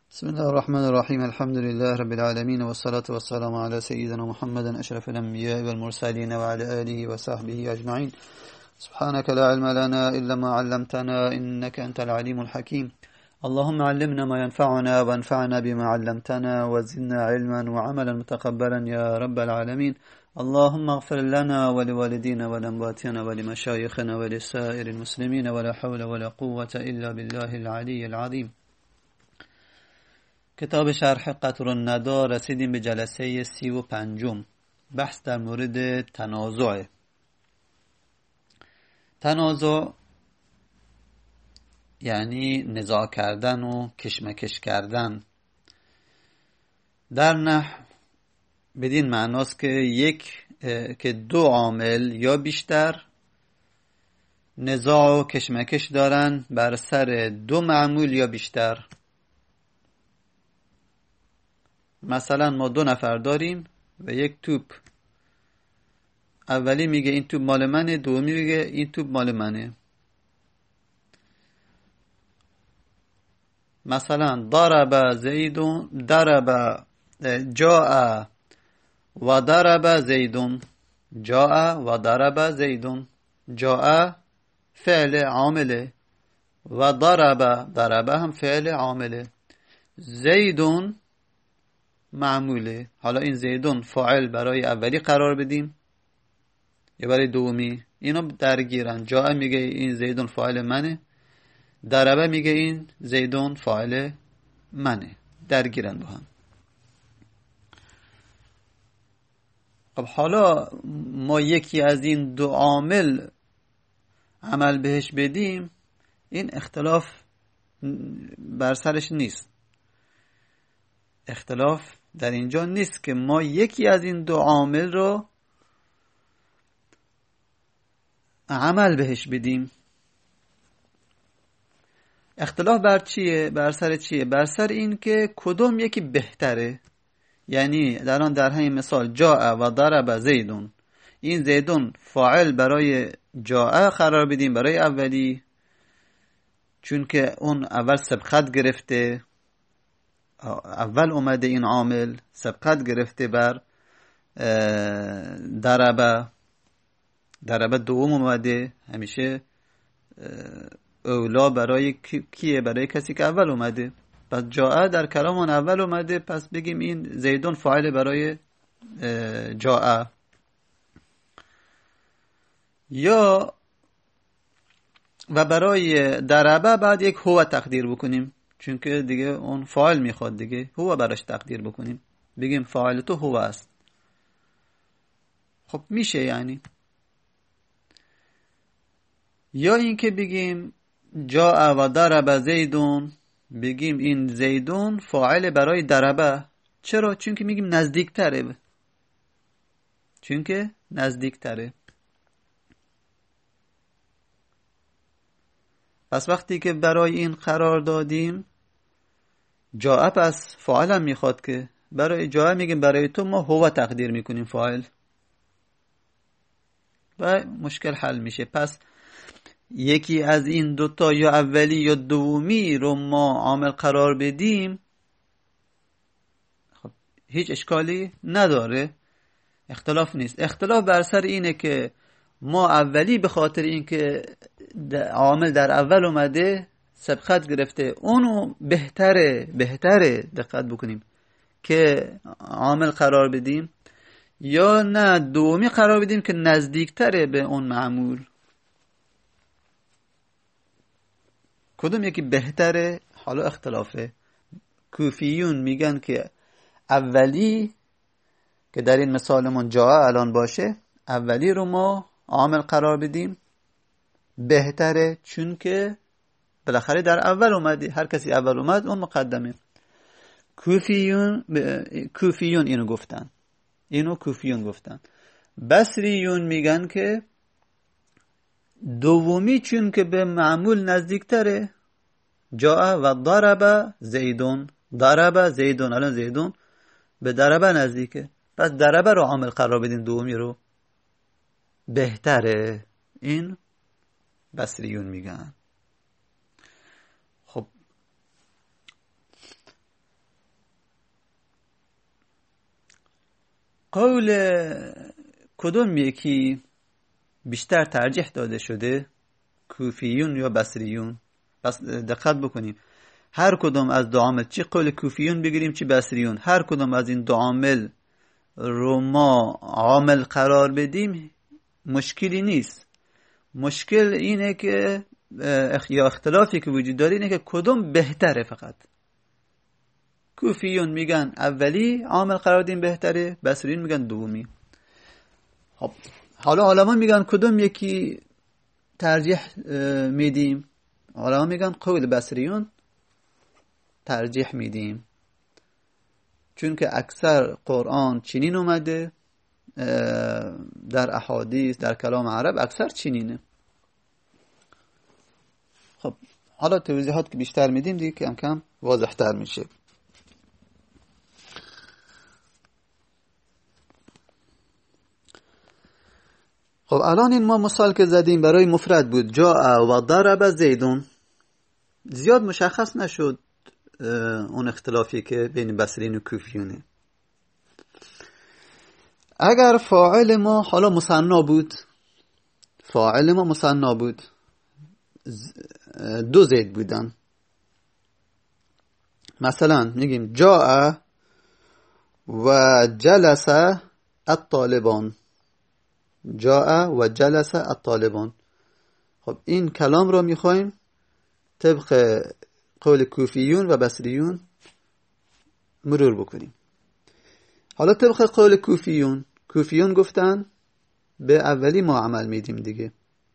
بسم الله الرحمن الرحيم الحمد لله رب العالمين والصلاة والسلام على سيدنا محمد أشرف الأنبياء والمرسلين وعلى آله وصحبه أجمعين. سبحانك لا علم لنا إلا ما علمتنا إنك أنت العليم الحكيم. اللهم علمنا ما ينفعنا وانفعنا بما علمتنا وزدنا علما وعملا متقبلا يا رب العالمين. اللهم اغفر لنا ولوالدينا ولأمواتنا ولمشايخنا ولسائر المسلمين ولا حول ولا قوة إلا بالله العلي العظيم. کتاب شرح قطر الندى رسیدیم به جلسه 35. بحث در مورد تنازع. تنازع یعنی نزاع کردن و کشمکش کردن. در نحو بدین معناست که دو عامل یا بیشتر نزاع و کشمکش دارن بر سر دو معمول یا بیشتر. مثلا ما دو نفر داریم و یک توپ. اولی میگه این توپ مال منه، دومی میگه این توپ مال منه. مثلا ضرب زید، جاء و ضرب زید، جاء و ضرب زید. جاء فعل عامله و ضرب هم فعل عامله. زیدون معموله. حالا این زیدون فاعل برای اولی قرار بدیم یا برای دومی؟ اینو درگیرن. جاء میگه این زیدون فاعل منه، ضربه میگه این زیدون فاعل منه، درگیرن با هم. خب حالا ما یکی از این دو عامل عمل بهش بدیم، این اختلاف بر سرش نیست. اختلاف در اینجا نیست که ما یکی از این دو عامل رو عمل بهش بدیم. اختلاف بر چیه؟ بر سر چیه؟ بر سر این که کدوم یکی بهتره. یعنی در همین مثال جاء و ضرب زیدون، این زیدون فاعل برای جاء قرار بدیم برای اولی، چون که اون اول سبقت گرفته، اول اومده این عامل سبقت گرفته بر ضربه دوم اومده. همیشه اولا برای کیه؟ برای کسی که اول اومده. پس جاء در کلامون اول اومده، پس بگیم این زیدون فاعل برای جاء. یا و برای ضربه بعد یک هو تقدیر بکنیم، چون که دیگه اون فاعل میخواد، دیگه هو براش تقدیر بکنیم، بگیم فاعل تو هو است. خب میشه یعنی. یا اینکه بگیم جاء و ضرب زیدون، بگیم این زیدون فاعل برای ضربه. چرا؟ چون که میگیم نزدیکتره، چون که نزدیکتره. پس وقتی که برای این قرار دادیم جاء، پس فاعل هم میخواد که برای جاء میگیم برای تو ما هو تقدیر میکنیم فاعل و مشکل حل میشه. پس یکی از این دوتا یا اولی یا دومی رو ما عامل قرار بدیم، خب هیچ اشکالی نداره، اختلاف نیست. اختلاف بر سر اینه که ما اولی به خاطر اینکه عامل در اول اومده سبقت گرفته اونو بهتره دقت بکنیم که عامل قرار بدیم، یا نه دومی قرار بدیم که نزدیکتره به اون معمول. کدوم یکی بهتره؟ حالا اختلافه. کوفیون میگن که اولی که در این مثالمون جاء الان باشه، اولی رو ما عامل قرار بدیم بهتره، چون که بالاخره در اول اومدی، هر کسی اول اومد اون مقدمه. کوفیون اینو گفتن، کوفیون گفتن. بصریون میگن که دومی چون که به معمول نزدیکتره، جاء و ضرب زیدون. الان زیدون به ضربه نزدیکه، پس ضربه رو عامل قرار بدین، دومی رو بهتره. این بصریون میگن. خب قول کدوم یکی بیشتر ترجیح داده شده؟ کوفیون یا بصریون؟ پس دقت بکنیم هر کدوم از دو عامل، چی قول کوفیون بگیریم چی بصریون، هر کدوم از این دو عامل رو ما عامل قرار بدیم مشکلی نیست. مشکل اینه که یا اختلافی که وجود داره اینه که کدوم بهتره. فقط کوفیون میگن اولی عامل قرار دیم بهتره، بصریون میگن دومی. خب حالا علما میگن کدوم یکی ترجیح میدیم؟ علما میگن قول بصریون ترجیح میدیم، چون که اکثر قرآن چنین اومده، در احادیث در کلام عرب اکثر چنینه. خب حالا توضیحات که بیشتر میدیم دیگه کم کم واضح تر میشه. خب الان این ما مثال که زدیم برای مفرد بود، جاء و ضرب زیدون، زیاد مشخص نشد اون اختلافی که بین بصریین و کوفیونه. اگر فاعل ما حالا مثنا بود، فاعل ما مثنا بود، دو زید بودن، مثلا میگیم جاء و جلس الطالبان، جاء و جلس الطالبان. خب این کلام رو میخوایم طبق قول کوفیون و بصریون مرور بکنیم. حالا طبق قول کوفیون گفتن به اولی ما عمل میدیم دیگه،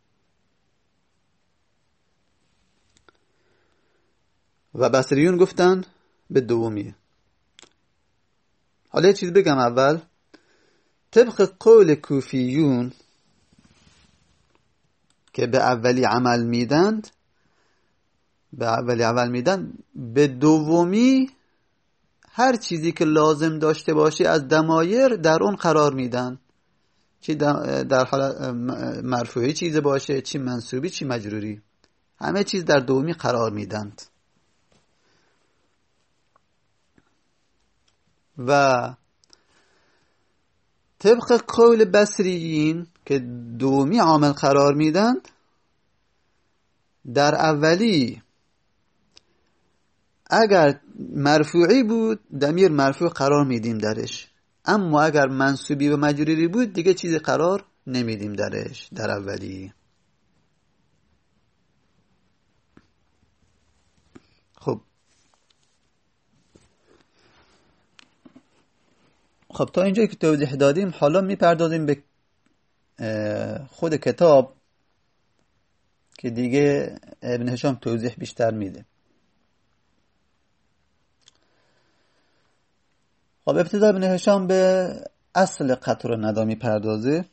و بصریون گفتن به دومی. حالا یه چیز بگم اول، طبق قول کوفیون که به اولی عمل میدند، به دومی هر چیزی که لازم داشته باشه از ضمایر در اون قرار میدن، چی در حالت مرفوعی چیز باشه، چی منصوبی چی مجروری، همه چیز در دومی قرار میدند. و طبق قول بصریین که دومی عامل قرار میدند، در اولی اگر مرفوعی بود ضمیر مرفوع قرار میدیم درش، اما اگر منصوبی و مجروری بود دیگه چیزی قرار نمیدیم درش در اولی. خب تا اینجا که توضیح دادیم، حالا میپردازیم به خود کتاب که دیگه ابن هشام توضیح بیشتر میده. خب ابتدا ابن هشام به اصل قطع و ندی میپردازه.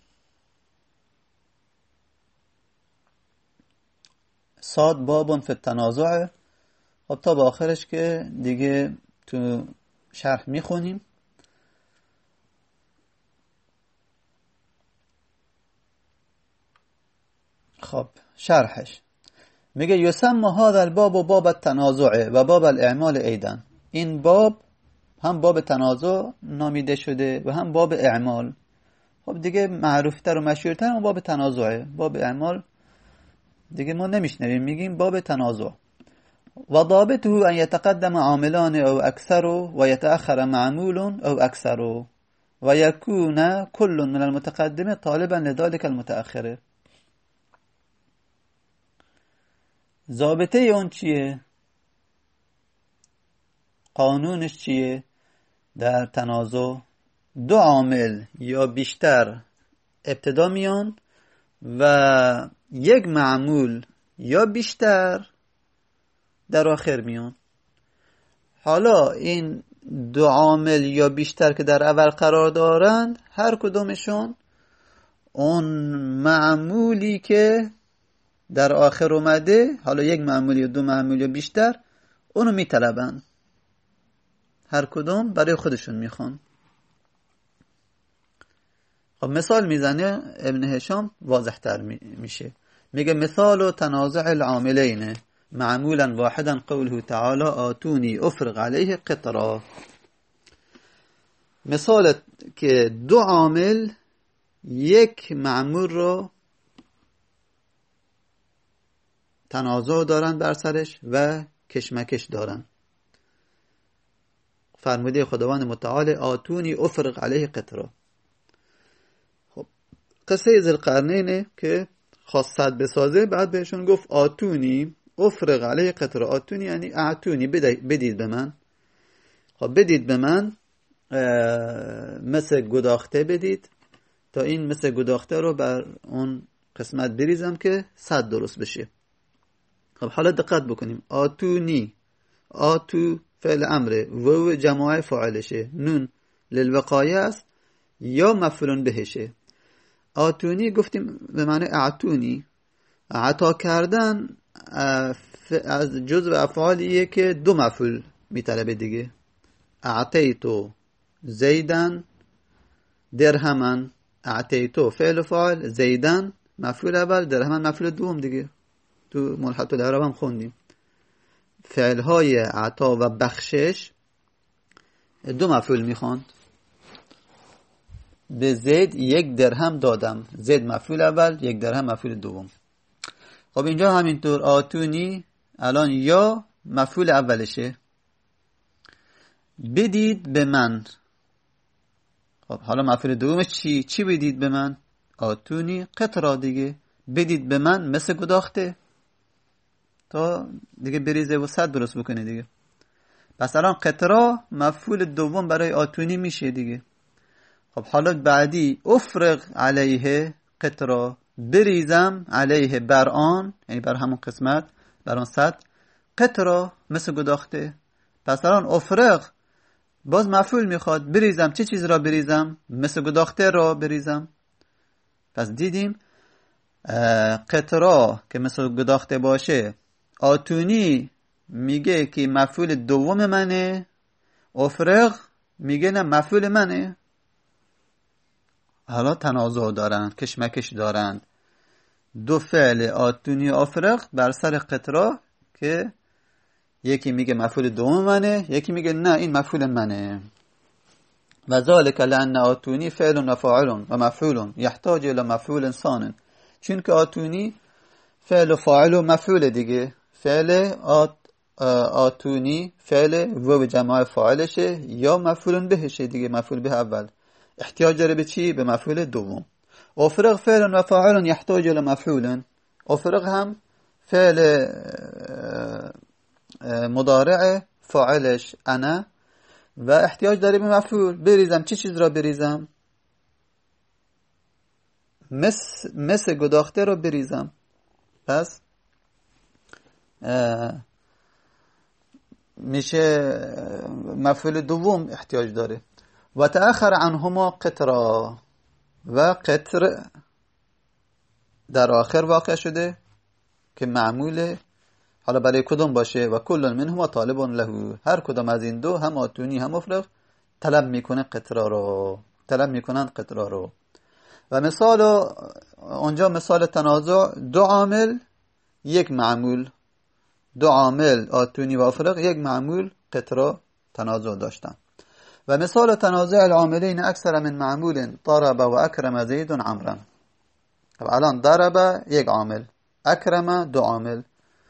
صاد باب فی التنازع، خب تا به آخرش که دیگه تو شرح میخونیم. خب شرحش میگه یسمى هذا الباب باب التنازع و باب الاعمال ایدن. این باب هم باب تنازع نامیده شده و هم باب اعمال. خب دیگه معروفتر و مشهورتر اون باب تنازعه. باب اعمال دیگه ما نمیشنویم، میگیم باب تنازع. و ضابطه ان يتقدم عاملان او اکثر و يتأخر معمول او اکثر و يكون كل من المتقدم طالبا لذلك المتأخر. ضابطه اون چیه؟ قانونش چیه؟ در تنازع دو عامل یا بیشتر ابتدا میان و یک معمول یا بیشتر در آخر میان. حالا این دو عامل یا بیشتر که در اول قرار دارند، هر کدومشون اون معمولی که در آخر اومده، حالا یک معمول یا دو معمول یا بیشتر، اونو میطلبن، هر کدوم برای خودشون میخوان. خب مثال میزنه ابن هشام واضح تر میشه. میگه مثال تنازع العاملین معمولا واحدا قوله تعالی آتونی افرغ علیه قطرا. مثال که دو عامل یک معمول رو تنازع دارن بر سرش و کشمکش دارن. فرموده خداوند متعال آتونی افرغ علیه قطره. خب قصه ذوالقرنینه که خواست سد بسازه، بعد بهشون گفت آتونی افرغ علیه قطره. آتونی یعنی اعتونی، بدید به من. خب بدید به من مثل گداخته بدید تا این مثل گداخته رو بر اون قسمت بریزم که سد درست بشه. خب حالا دقت بکنیم. آتونی، آتو فعل امره، و جماعه فاعلشه، نون للوقایه است یا مفعول بهشه. آتونی گفتیم به معنی اعتونی. عطا کردن از جزء افعالیه که دو مفعول میطلبه دیگه. اعطیتو زیدن درهمن. اعطیتو فعل فاعل، زیدن مفعول اول، درهمن مفعول دوم دیگه. تو ملحق الاعراب هم خوندیم. فعل های عطا و بخشش دو مفعول میخواند. به زید یک درهم دادم. زید مفعول اول، یک درهم مفعول دوم. خب اینجا همینطور آتونی الان یا مفعول اولشه. بدید به من. خب حالا مفعول دومش چی بدید به من؟ آتونی قطرا دیگه. بدید به من مثل گداخته تا دیگه بریزه و سد درست بکنه دیگه. پس الان قطرا مفعول دوم برای آتونی میشه دیگه. خب حالا بعدی افرغ علیه قطرا، بریزم علیه بر آن، یعنی بر همون قسمت، بر آن سد، قطرا مثل گداخته. پس الان افرغ باز مفعول میخواد، بریزم چه چیز را بریزم؟ مثل گداخته را بریزم. پس دیدیم قطرا که مثل گداخته باشه، آتونی میگه که مفعول دوم منه، افرغ میگه نه مفعول منه. حالا تنازع دارند، کشمکش دارند دو فعل آتونی و افرغ بر سر قطرا که یکی میگه مفعول دوم منه، یکی میگه نه این مفعول منه. و ذالک لان آتونی فعل و فاعل و مفعول یحتاج الى مفعول ثان. چون که آتونی فعل و فاعل و مفعول دیگه. فعل آتونی فعل و جماعه فاعلشه یا مفعول بهشه دیگه، مفعول به اول. احتیاج داره به چی؟ به مفعول دوم. افرغ فعل و فاعل یحتاج الى مفعول. افرغ هم فعل مضارع فاعلش انا و احتیاج داره به مفعول. بریزم چه چیز را بریزم؟ مثل گداخته را بریزم. پس میشه مفعول دوم احتیاج داره. و تأخر عنهما قطرا، و قطر در آخر واقع شده که معموله. حالا برای کدوم باشه؟ و کل منهما طالب له. هر کدام از این دو، هم آتونی هم افرغ، طلب میکنن قطرا رو. و مثال اونجا مثال تنازع، دو عامل یک معمول، دو عامل آتونی و افرغ یک معمول قطرا تنازع داشتن. و مثال تنازع العاملین اکثر من معمول، ضرب و اکرم زید عمرا. خب الان ضرب یک عامل، اکرم دو عامل،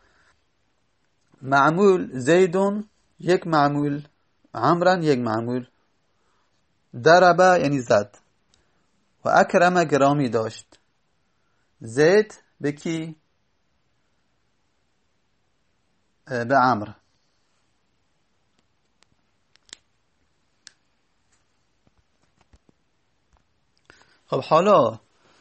معمول زیدون یک معمول، عمرا یک معمول. ضرب یعنی زد و اکرم گرامی داشت. زید به کی؟ به عمر. خب حالا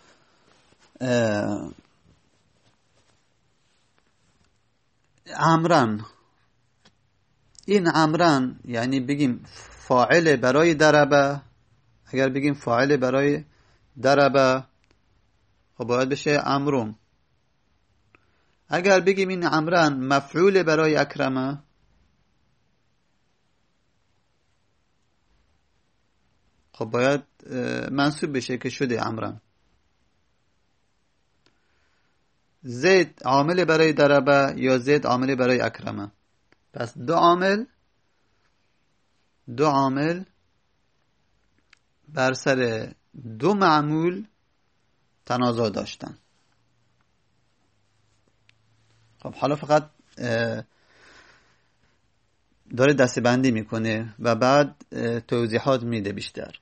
عمران، این عمران یعنی بگیم فاعل برای ضربه. اگر بگیم فاعل برای ضربه خب باید بشه عمرون. اگر بگیم این عمران مفعول برای اکرمه خب باید منصوب بشه که شده عمران. زید عامل برای ضربه یا زید عامل برای اکرمه. پس دو عامل بر سر دو معمول تنازع داشتن. خب حالا فقط داره دسته‌بندی میکنه و بعد توضیحات میده بیشتر،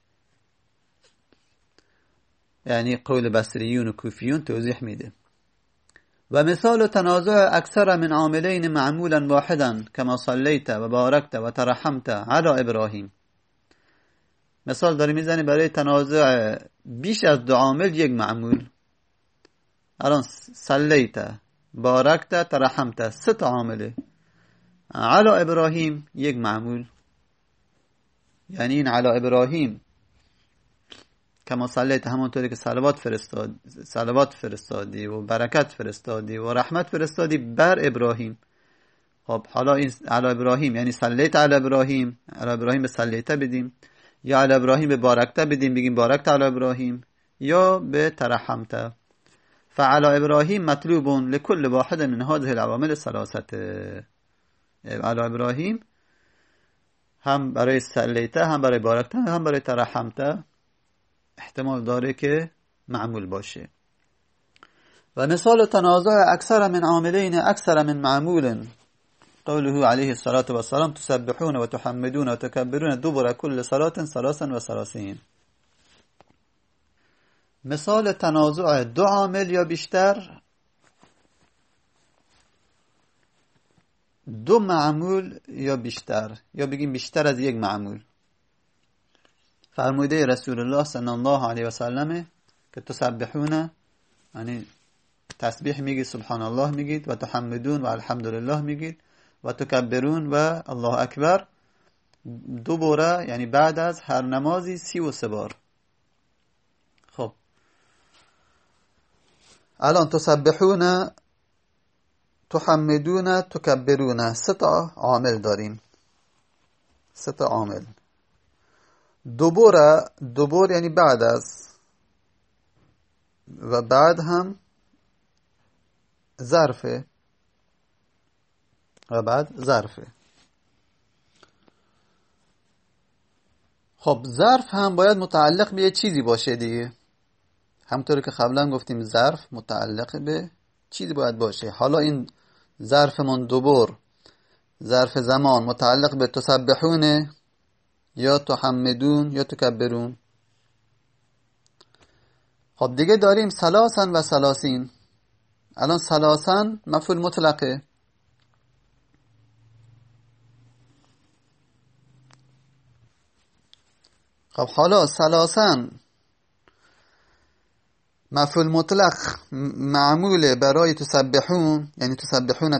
یعنی قول بصریون و کوفیون توضیح میده. و مثال تنازع اکثر من عاملین معمولا واحدا کما صلیت و بارکت و ترحمت علی ابراهیم. مثال داره میزنه برای تنازع بیش از دو عامل یک معمول. الان صلیت، بارکت، ترحمت، سه تا عامله. علی ابراهیم یک معمول، یعنی این علی ابراهیم کما صلیت همونطوری که صلوات فرستادی و برکت فرستادی و رحمت فرستادی بر ابراهیم. خب حالا این علی ابراهیم یعنی صلیت علی ابراهیم، علی ابراهیم به صلیت بدیم، یا علی ابراهیم به بارکت بدیم بگیم بارکت علی ابراهیم، یا به ترحمت. فعلى ابراهیم مطلوب لكل واحد من هذه العوامل الثلاثه. علی ابراهیم هم برای صلیت، هم برای بارکت، هم برای ترحمت احتمال داره که معمول باشه. و مثال تنازع اکثر من عاملین اکثر من معمول قوله علیه الصلاة والسلام تسبحون و تحمدون و تکبرون دبر كل صلاة ثلاثا و ثلاثین. مثال تنازع دو عامل یا بیشتر، دو معمول یا بیشتر، یا بگیم بیشتر از یک معمول. فرموده رسول الله صلی الله علیه و سلم که تسبحون یعنی تسبیح میگید، سبحان الله میگید، و تحمدون و الحمدلله میگید، و تکبرون و الله اکبر دو باره، یعنی بعد از هر نمازی 33 بار. خب الان تسبحون، تحمدون، تکبرون، سه تا عامل داریم، سه تا عامل. دوباره یعنی بعد از، و بعد هم ظرفه، و بعد ظرفه. خب ظرف هم باید متعلق به یه چیزی باشه دیگه، همطور که قبلا گفتیم ظرف متعلق به چیزی باید باشه. حالا این ظرفمون دوبار ظرف زمان متعلق به تسبحونه یا تحمدون یا تکبرون. خب دیگه داریم ثلاثا و ثلاثین. الان ثلاثا مفعول مطلقه، خب حالا ثلاثا مفعول مطلق معموله برای تسبحون، یعنی تسبحون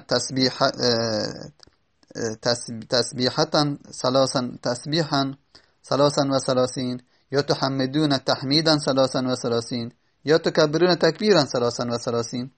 تسبیحتا ثلاثا تسبیحا ثلاثا و ثلاثین، یا تحمدون تحمیدا ثلاثا و ثلاثین، یا تکبرون تکبیرا ثلاثا و ثلاثین.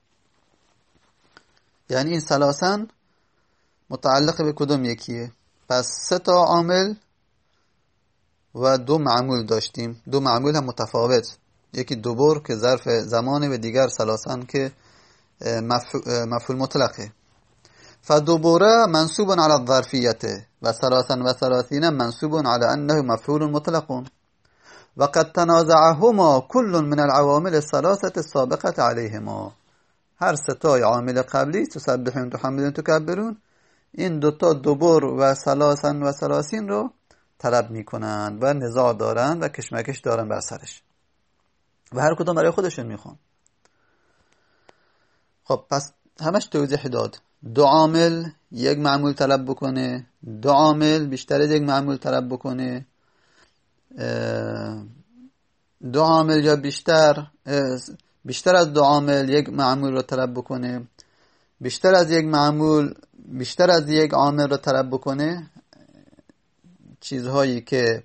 یعنی این ثلاثا متعلق به کدوم یکیه؟ پس سه تا عامل و دو معمول داشتیم، دو معمول هم متفاوت، یکی دوبار که ظرف زمانه و دیگر ثلاثا که مفعول مطلقه. فدوباره منصوب على الظرفیت و ثلاثا و ثلاثین منصوب على انه مفعول مطلق و قد تنازعهما كل من العوامل الثلاثه السابقه عليهما. هر سه تا عامل قبلی تسبحون، تحمدون، تکبرون، این دوتا دوبار و ثلاثا و ثلاثین رو طلب میکنند و نزاع دارند و کشمکش دارند بر سرش و هر کدوم برای خودشون میخوان. خب پس همش توضیح داد. دو عامل یک معمول طلب بکنه، دو عامل بیشتر از یک معمول طلب بکنه، دو عامل یا بیشتر از دو عامل یک معمول رو طلب بکنه، بیشتر از یک معمول بیشتر از یک عامل رو طلب بکنه. چیزهایی که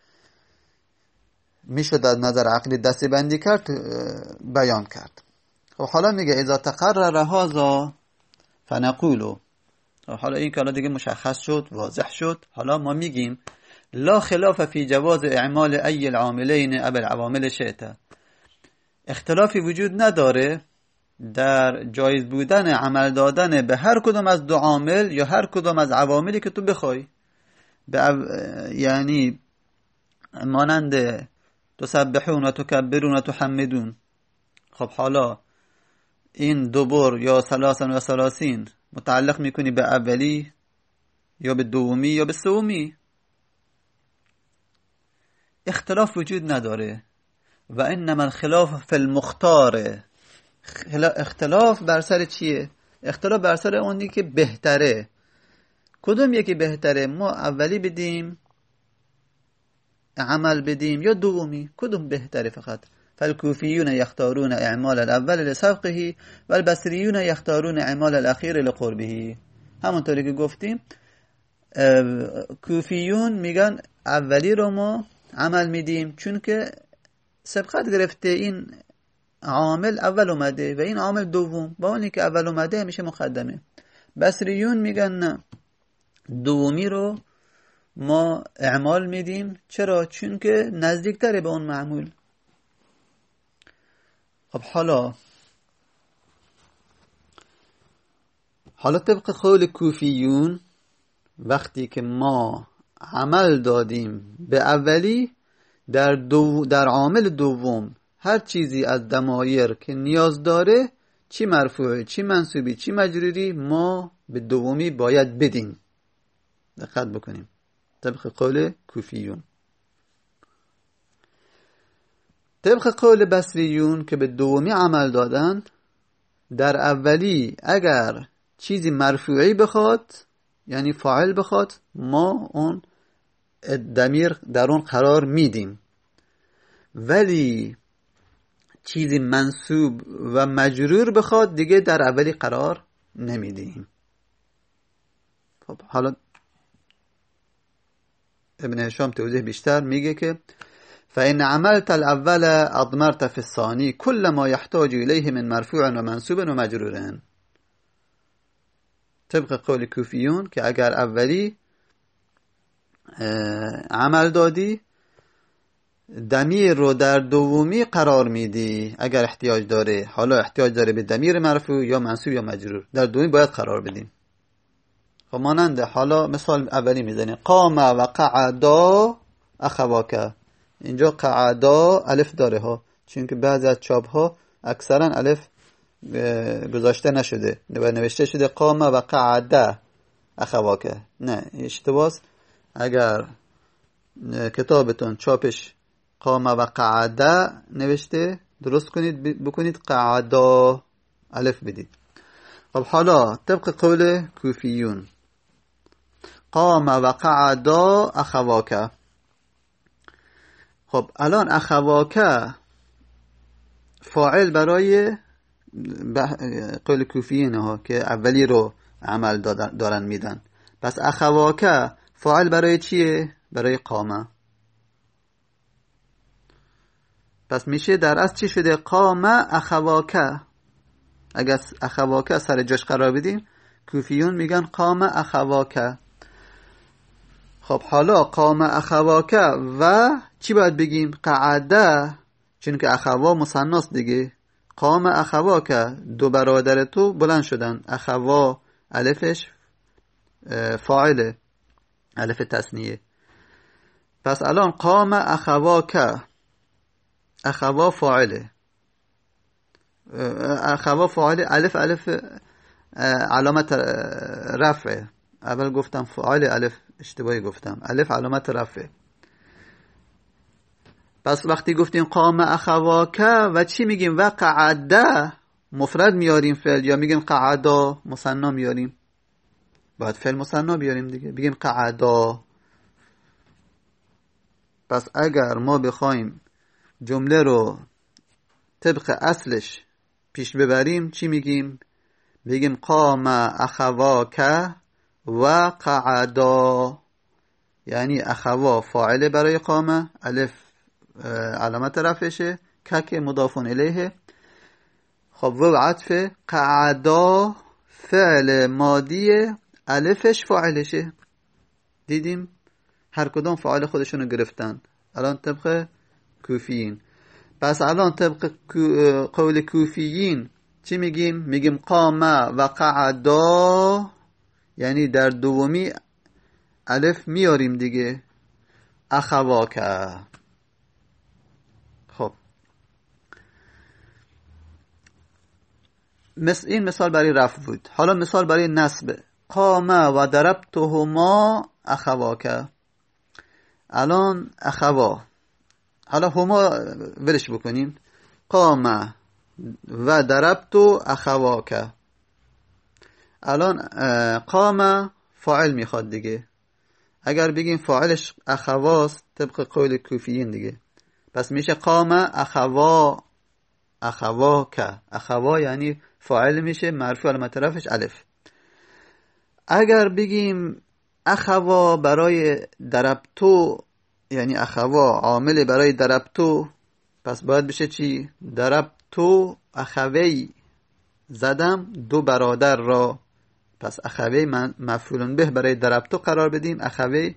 میشد از نظر عقلی دستی بندی کرد بیان کرد. خب حالا میگه اذا تقرر هذا فنقول. حالا این کلا دیگه مشخص شد، واضح شد. حالا ما میگیم لا خلاف فی جواز اعمال ای العاملین اب العوامل شئت. اختلافی وجود نداره در جایز بودن عمل دادن به هر کدام از دو عامل یا هر کدام از عواملی که تو بخوای. یعنی مانند تسبحون و تکبرون و تحمدون. خب حالا این دوبر یا ثلاثن و ثلاثین متعلق میکنی به اولی یا به دومی یا به سومی؟ اختلاف وجود نداره. و انما الخلاف فی المختار. اختلاف بر سر چیه؟ اختلاف بر سر اونی که بهتره. کدوم یکی بهتره؟ ما اولی بدیم عمل بدیم یا دومی؟ کدوم بهتره؟ فقط فالكوفيون يختارون اعمال الاول لسبقه والبصريون يختارون اعمال الاخیر لقربه. همونطوری که گفتیم کوفیون میگن اولی رو ما عمل میدیم چون که سبقت گرفته، این عامل اول اومده و این عامل دوم، با اونی که اول اومده میشه مقدمه. بصریون میگن نه، دومی رو ما اعمال میدیم. چرا؟ چون که نزدیکتره به اون معمول. خب حالا طبق قول کوفیون وقتی که ما عمل دادیم به اولی، در عامل دوم هر چیزی از ضمایر که نیاز داره، چی مرفوعی چی منصوبی چی مجروری، ما به دومی باید بدیم. دقت بکنیم طبق قول کوفیون. طبق قول بصریون که به دومی عمل دادن، در اولی اگر چیزی مرفوعی بخواد یعنی فاعل بخواد، ما اون ضمیر در اون قرار میدیم، ولی چیزی منصوب و مجرور بخواد دیگه در اولی قرار نمیدیم. خب حالا ابن هشام توضیح بیشتر میگه که فإن عملت الأول أضمرت في الثاني كل ما يحتاج إليه من مرفوع و منصوب و مجرور. طبق قول کوفیون که اگر اولی عمل دادی، ضمیر رو در دومی قرار میدی اگر احتیاج داره. حالا احتیاج داره به ضمیر مرفوع یا منصوب یا مجرور، در دومی باید قرار بدیم. خب مانند حالا مثال اولی میزنیم قام و قعدا اخواک. اینجا قعدا الف داره ها، چون که بعضی از چاپ ها اکثرا الف گذاشته نشده و نوشته شده قام و قعدا اخواک. نه، اشتباهه. اگر کتابتون چاپش قام و قعدا نوشته، درست کنید بکنید قعدا الف بدید. خب حالا طبق قول کوفیون قام و قعدا اخواک. خب الان اخواک فاعل برای قول کوفیین ها که اولی رو عمل دارن میدن. پس اخواک فاعل برای چیه؟ برای قامه. پس میشه در اصل چی شده؟ قامه اخواک. اگر اخواک سر جاش قرار بدیم، کوفیون میگن قامه اخواک. خب حالا قامه اخواک و چی باید بگیم؟ قعده، چون که اخوا مثناست دیگه. قام اخواک، دو برادر تو بلند شدن. اخوا الفش فاعله، الف تثنیه. پس الان قام اخواک، اخوا فاعله، اخوا فاعله، الف علامت رفع. اول گفتم فاعل، الف اشتباهی گفتم، الف علامت رفع. پس وقتی گفتیم قام اخواک و چی میگیم؟ و قعده مفرد میاریم فعل، یا میگیم قعدا مثنا میاریم؟ باید فعل مثنا بیاریم دیگه، بگیم قعدا. پس اگر ما بخوایم جمله رو طبق اصلش پیش ببریم چی میگیم؟ بگیم قام اخواک و قعدا، یعنی اخوا فاعل برای قام، الف علامت رفعشه، که مضاف الیه. خب و عطف، قعدا فعل ماضی، الفش فاعلشه. دیدیم هر کدام فاعل خودشونو گرفتن الان طبق کوفیین. پس الان طبق قول کوفیین چی میگیم؟ میگیم قام و قعدا، یعنی در دومی الف میاریم دیگه، اخواک. این مثال برای رفع بود. حالا مثال برای نصب. قام و ضربتهما اخواک. الان اخوا، حالا هما ولش بکنیم. قام و ضربت اخواک. الان قام فاعل میخواد دیگه. اگر بگیم فاعلش اخواست طبق قول کوفیین دیگه، پس میشه قام اخوا، اخواک. اخوا یعنی فاعل میشه، مرفوع علامت رفعش الف. اگر بگیم اخوا برای ضربتو، یعنی اخوا عامل برای ضربتو، پس باید بشه چی؟ ضربتو اخوی، زدم دو برادر را. پس اخوی مفعول به برای ضربتو قرار بدیم. اخوی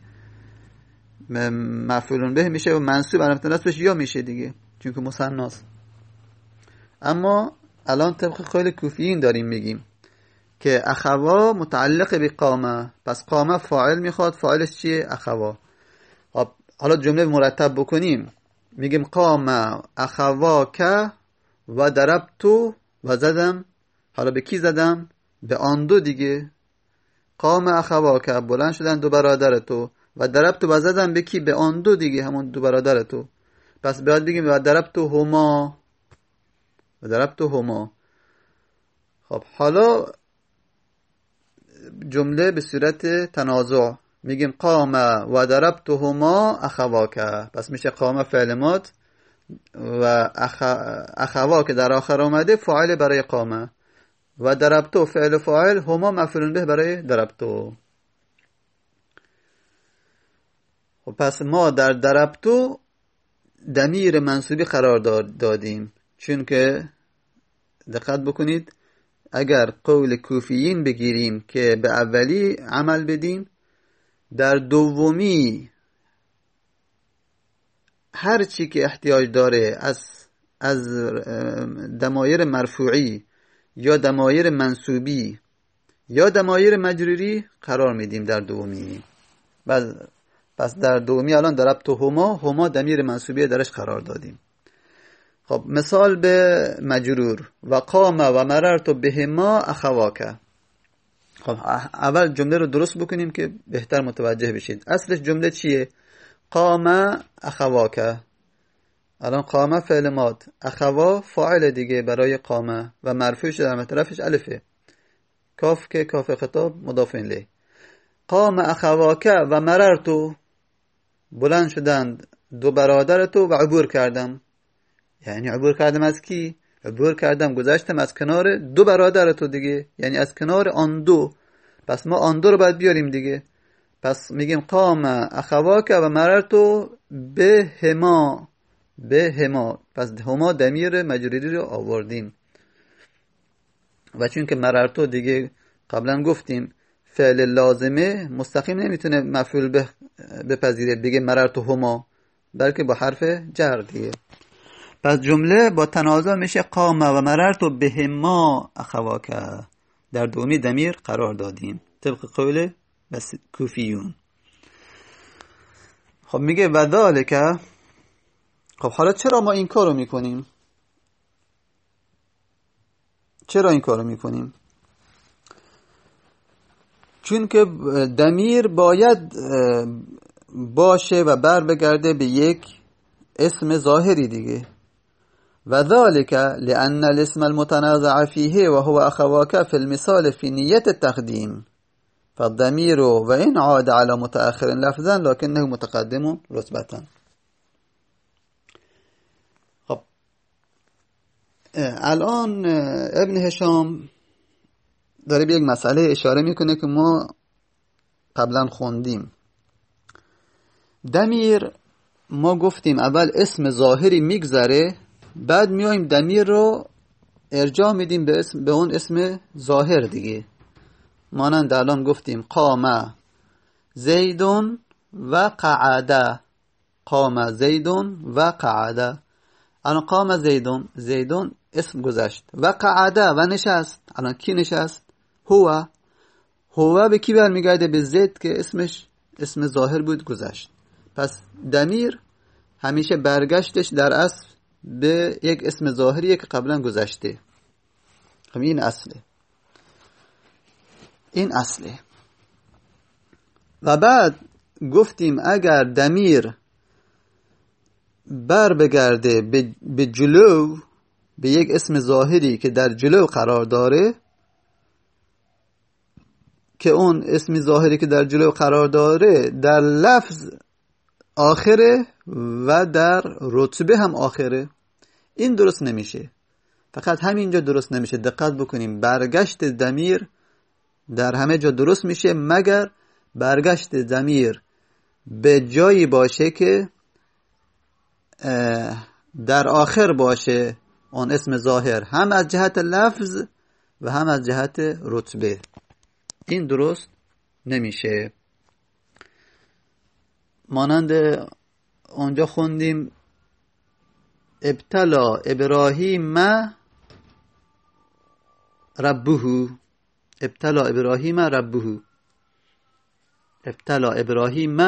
مفعول به میشه و منصوب علامت نصبش یا میشه دیگه، چون که مثناست. اما الان طبق قول کوفیین داریم میگیم که اخوا متعلق به قامه، پس قامه فاعل میخواد، فاعلش چیه؟ اخوا. خب حالا جمله مرتب بکنیم. میگیم قامه اخواک و ضربتو و زدم. حالا به کی زدم؟ به آن دو دیگه. قام اخواک، بلند شدن دو برادر تو، و ضربتو و زدم به کی؟ به آن دو دیگه، همون دو برادر تو. پس باید بگیم و ضربتو هما، و ضربتو هما. خب حالا جمله به صورت تنازع. میگیم قام و ضربتهما اخواک. پس میشه قام فعل ماض و اخوا که در آخر آمده فاعل برای قامه، و ضربتو فعل فاعل، هما مفعول به برای ضربتو. خب پس ما در ضربتو ضمیر منصوبی قرار دادیم، چون که دقت بکنید اگر قول کوفیین بگیریم که به اولی عمل بدیم، در دومی هر چی که احتیاج داره از ضمایر مرفوعی یا ضمایر منصوبی یا ضمایر مجروری قرار میدیم در دومی. پس در دومی الان ضربتهما ضمیر منصوبی درش قرار دادیم. خب مثال به مجرور. و قام و مررت بهما اخواک. خب اول جمله رو درست بکنیم که بهتر متوجه بشید. اصلش جمله چیه؟ قام اخواک. الان قام فعل ماض، اخوا فاعل دیگه برای قام و مرفوع شده علامت رفعش الفه. کاف که کاف خطاب مضاف الیه. قام اخواک و مررت، بلند شدند دو برادر تو و عبور کردم. یعنی عبور کردم از کی؟ عبور کردم گذشتم از کنار دو برادر تو دیگه، یعنی از کنار آن دو. پس ما آن دو رو باید بیاریم دیگه. پس میگیم قام اخواک و مررتو بهما. پس هما ضمیر مجروری رو آوردیم. و چون که مررتو دیگه قبلا گفتیم فعل لازمه مستقیم نمیتونه مفعول به بپذیره بگه مررتو هما، بلکه با حرف جر دیگه. پس جمله با تنازع میشه قام و مررتو بهما اخواک. در دومی ضمیر قرار دادیم طبق قول بس کوفیون. خب میگه و ذالک. خب حالا چرا ما این کارو میکنیم؟ چون که ضمیر باید باشه و بر بگرده به یک اسم ظاهری دیگه. و ذالک لأن الاسم المتنازع فيه وهو اخواك في المثال في نية التقديم فالضمير وإن عاد على متأخر لفظا لكنه متقدم رتبة. خب الان ابن هشام داره به یک مسئله اشاره میکنه که ما قبلا خوندیم. ضمیر ما گفتیم اول اسم ظاهری میگذره، بعد میایم ضمیر رو ارجاع میدیم به اون اسم ظاهر دیگه. مانند الان گفتیم قام زیدون و قعده. قام زیدون و قعده. الان قام زیدون اسم گذشت، و قعده و نشست. الان کی نشست؟ هو به کی برمیگرده؟ به زید که اسمش اسم ظاهر بود گذشت. پس ضمیر همیشه برگشتش در اصل به یک اسم ظاهریه که قبلا گذشته. خب این اصله. و بعد گفتیم اگر ضمیر بر بگرده به جلو، به یک اسم ظاهری که در جلو قرار داره، که اون اسم ظاهری که در جلو قرار داره در لفظ آخره و در رتبه هم آخره، این درست نمیشه. فقط همینجا درست نمیشه. دقت بکنیم، برگشت ضمیر در همه جا درست میشه مگر برگشت ضمیر به جایی باشه که در آخر باشه اون اسم ظاهر، هم از جهت لفظ و هم از جهت رتبه. این درست نمیشه. مانند اونجا خوندیم ابتلا ابراهیم ربه، ابتلا ابراهیم ربه، ابتلا ابراهیم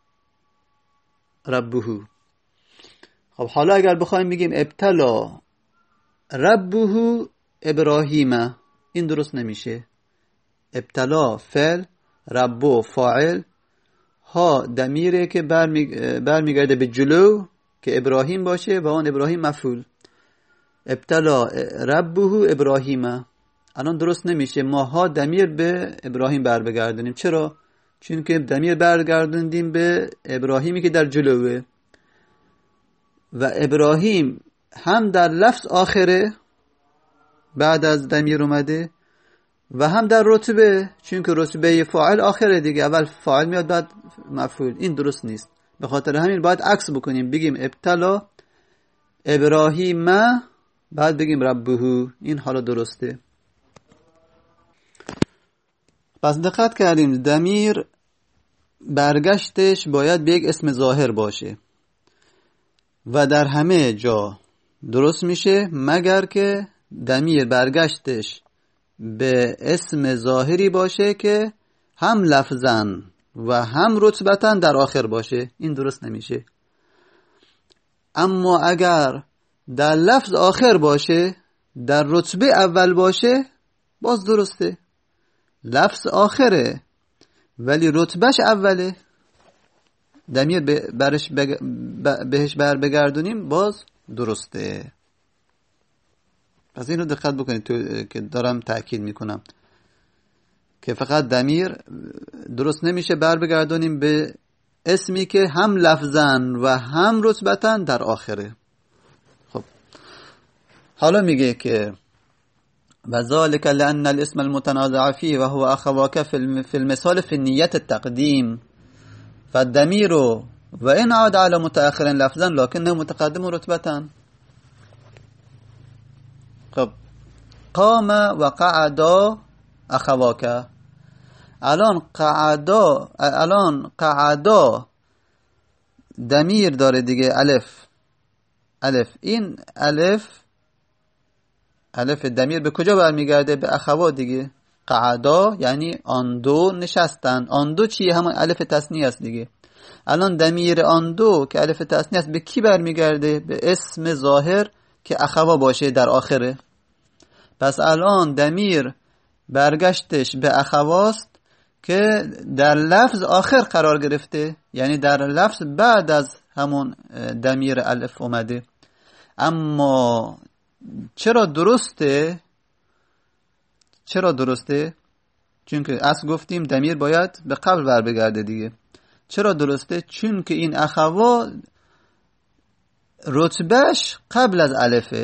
ربه. خب حالا اگر بخوایم بگیم ابتلا ربه ابراهیم، این درست نمیشه. ابتلا فعل، ربو فاعل، ها ضمیره که برمیگرده به جلو که ابراهیم باشه و اون ابراهیم مفعول. ابتلا ربه ابراهیم، الان درست نمیشه ما ها ضمیر به ابراهیم بگردونیم. چرا؟ چون که ضمیر برگردوندیم به ابراهیمی که در جلوه و ابراهیم هم در لفظ آخره بعد از ضمیر اومده و هم در رتبه، چون که رتبه فاعل آخره دیگه، اول فاعل میاد بعد مفعول. این درست نیست. به خاطر همین باید عکس بکنیم، بگیم ابتلا ابراهیم بعد بگیم ربه. این حالا درسته. پس دقت کردیم ضمیر برگشتش باید به یک اسم ظاهر باشه و در همه جا درست میشه مگر که ضمیر برگشتش به اسم ظاهری باشه که هم لفظاً و هم رتبتاً در آخر باشه. این درست نمیشه. اما اگر در لفظ آخر باشه، در رتبه اول باشه، باز درسته. لفظ آخره ولی رتبهش اوله، ضمیر بهش بگردونیم باز درسته. پس اینو دقت بکنید که دارم تأکید میکنم که فقط ضمیر درست نمیشه بگردونیم به اسمی که هم لفظاً و هم رتبتاً در آخره. خب حالا میگه که وذلك لأن الاسم المتنازع فيه وهو أخواك في المثال في النية التقديم فالضمير وإن عاد على متأخر لفظا لكنه متقدم رتبة. خب قام وقعد أخواك، الان قعدا ضمیر داره دیگه، الف. این الف ضمیر به کجا برمیگرده؟ به اخوا دیگه. قعدا یعنی آن دو نشستن. آن دو چیه؟ همون الف تثنیه است دیگه. الان ضمیر آن دو که الف تثنیه است به کی برمیگرده؟ به اسم ظاهر که اخوا باشه در آخره. پس الان ضمیر برگشتش به اخواست که در لفظ آخر قرار گرفته، یعنی در لفظ بعد از همون ضمیر الف اومده. اما چرا درسته؟ چون که اصل گفتیم ضمیر باید به قبل بر بگرده دیگه. چرا درسته؟ چون که این اخوا رتبهش قبل از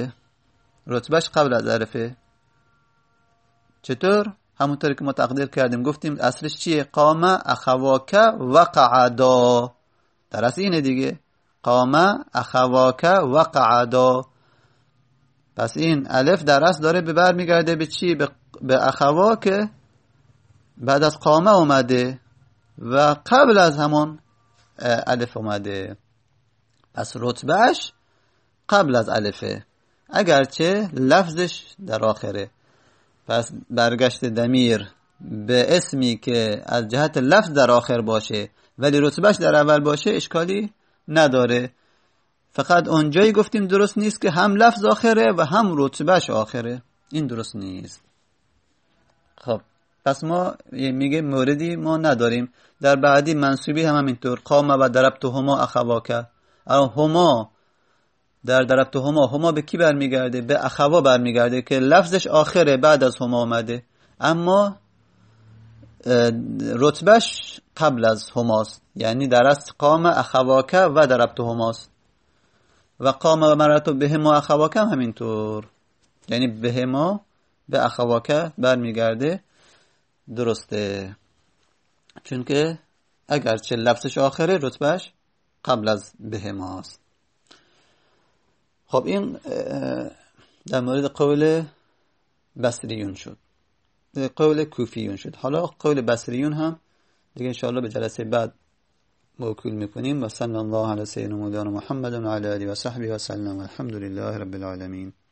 الفه. چطور؟ همونطوری که ما تقدیر کردیم گفتیم اصلش چیه؟ قام اخواک و قعدا. در اصل اینه دیگه، قام اخواک و قعدا. پس این الف در اصل داره به بر میگرده به چی؟ به اخوا که بعد از قامه اومده و قبل از همون الف اومده. پس رتبهش قبل از الفه اگرچه لفظش در آخره. پس برگشت ضمیر به اسمی که از جهت لفظ در آخر باشه ولی رتبهش در اول باشه اشکالی نداره. فقط اونجایی گفتیم درست نیست که هم لفظ آخره و هم رتبهش آخره. این درست نیست. خب پس ما میگه موردی ما نداریم. در بعدی منصوبی هم همینطور، قام و ضربتهما اخواک. هما در ضربتهما به کی برمیگرده؟ به اخوا برمیگرده که لفظش آخره، بعد از هما آمده، اما رتبهش قبل از هماست. یعنی در اصل قام اخواک و ضربتهماست و قام و مررت بهما اخواک هم همینطور، یعنی بهما به اخواک برمیگرده. درسته، چون که اگرچه لفظش آخره رتبهش قبل از بهماست. خب این در مورد قول بصریون شد، قول کوفیون شد. حالا قول بصریون هم دیگه انشاءالله به جلسه بعد موکول میکنیم. و صلی الله علی سیدنا مولانا محمد و علی آله و صحبه و سلم. الحمد لله رب العالمین.